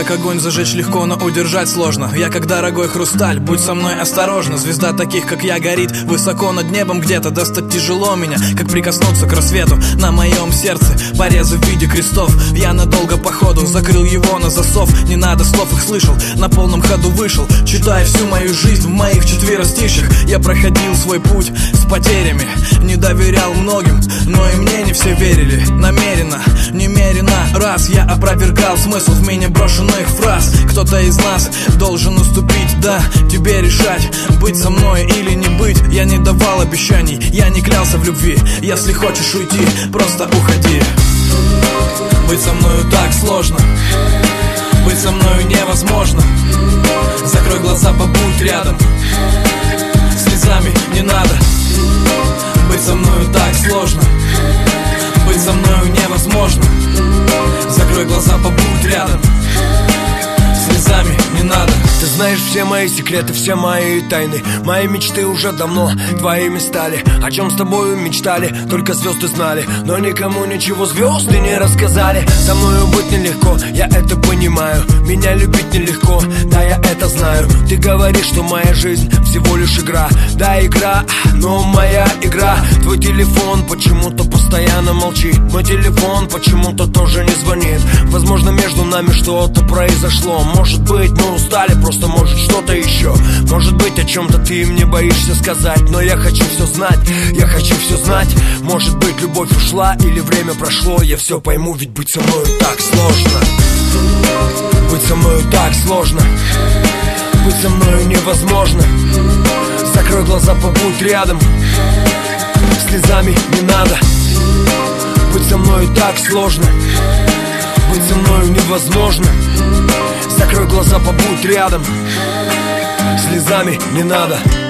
как огонь, зажечь легко, но удержать сложно. Я как дорогой хрусталь, будь со мной осторожна. Звезда таких, как я, горит высоко над небом где-то. Достать тяжело меня, как прикоснуться к рассвету. На моем сердце порезы в виде крестов. Я надолго походу закрыл его на засов. Не надо слов, их слышал, на полном ходу вышел. Читая всю мою жизнь в моих четверостишьях. Я проходил свой путь с потерями, не доверял многим, но и мне не все верили. Намеренно, немерено раз я опровергал смысл в меня брошенных фраз. Кто-то из нас должен уступить, да, тебе решать, быть со мной или не быть. Я не давал обещаний, я не клялся в любви. Если хочешь уйти, просто уходи. Быть со мною так сложно, быть со мною невозможно. Закрой глаза, побудь рядом, слезами не надо. Быть со мною так сложно, быть со мною невозможно. Закрой глаза, побудь рядом, слезами не надо. Ты знаешь все мои секреты, все мои тайны. Мои мечты уже давно твоими стали. О чем с тобою мечтали, только звезды знали. Но никому ничего звезды не рассказали. Со мною быть нелегко, я это понимаю. Меня любить нелегко, да, я это знаю. Ты говоришь, что моя жизнь всего лишь игра. Да, игра, но моя игра. Твой телефон почему-то постоянно молчит. Мой телефон почему-то тоже не звонит. Возможно, между нами что-то произошло. Может быть, мы устали, просто может что-то еще. Может быть, о чем-то ты мне боишься сказать. Но я хочу все знать, я хочу все знать. Может быть, любовь ушла или время прошло. Я все пойму, ведь быть со мною так сложно. Быть со мною так сложно, быть со мною невозможно. Закрой глаза, побудь рядом, слезами не надо. Быть со мною так сложно, быть со мною невозможно. Закрой глаза, побудь рядом, слезами не надо.